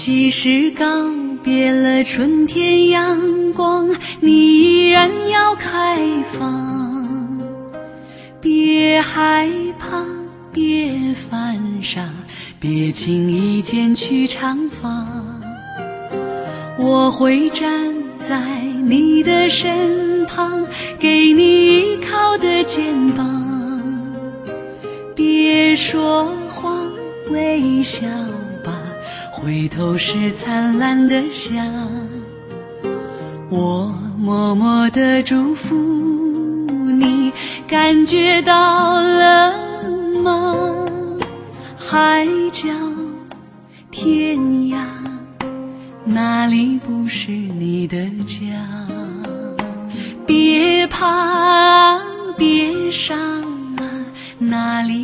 即使告别了春天阳光，你依然要开放。别害怕，别犯傻，别轻易剪去长发。我会站在你的身旁，给你依靠的肩膀。别说谎，微笑吧，回头是灿烂的笑。我默默地祝福你，感觉到了吗？海角天涯，哪里不是你的家？别怕，别伤啊，哪里